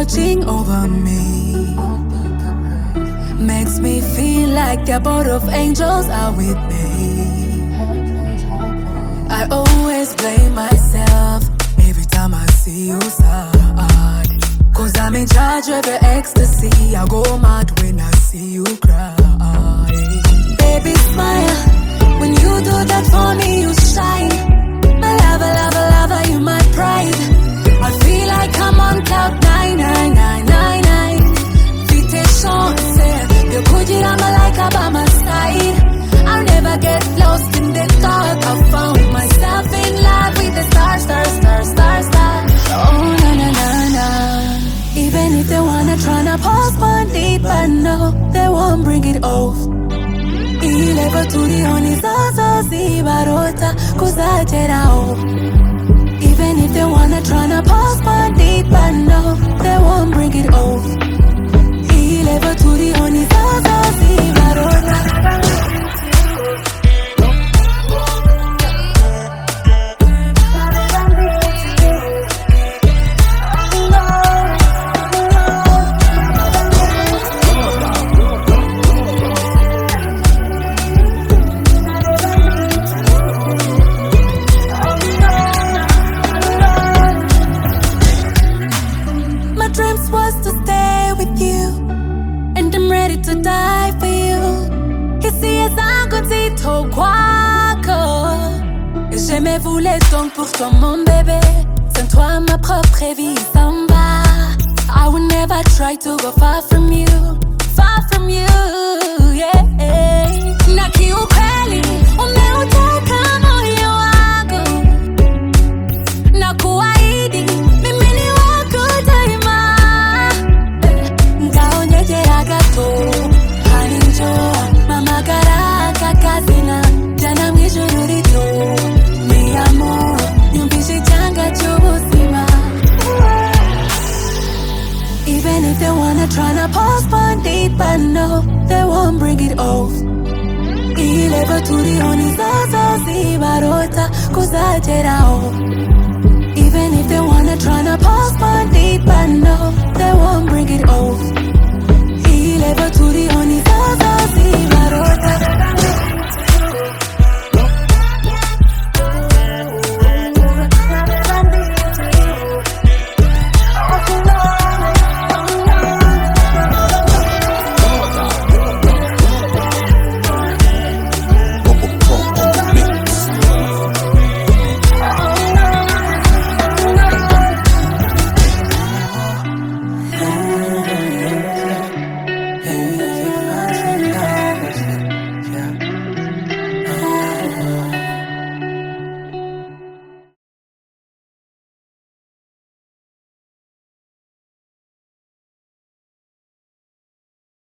watching over me. Makes me feel like a boat of angels are with me. I always blame myself every time I see you sad, 'cause I'm in charge of your ecstasy. I go mad when I see you cry. Baby, smile. When you do that for me, you shine. My lover, lover, lover, you my pride. I feel like I'm on cloud 99999. Vite chance, you could you I'm like by my side. I'll never get lost in the dark. I found myself in love with the stars, stars, stars, stars, stars. Oh na na na na. Even if they wanna tryna postpone it, but no, they won't bring it off. Ileva tulioni sasa si barota kuzacherao. Even if they wanna tryna postpone it, but no, they won't bring it off. Ileva tulioni sasa si barota. To die for you. Ici est un côté trop quoique. J'aimais voulais donc pour toi mon bébé. Sans toi ma propre vie s'en va. I would never try to go far from you. Far from you, yeah. Naki ukweli, umeuteka moyo wangu. Nakuahidi, mimi ni wako daima. Ngaonyeshera gato. Mama garaka kazina jana mwijururito mi amor nyumbishi changa chubusima. Even if they wanna tryna postpone it, but no, they won't bring it off. Ileva tulioni sasa si barota kuzacherao. Even if they wanna tryna postpone it, but no, they won't bring it off.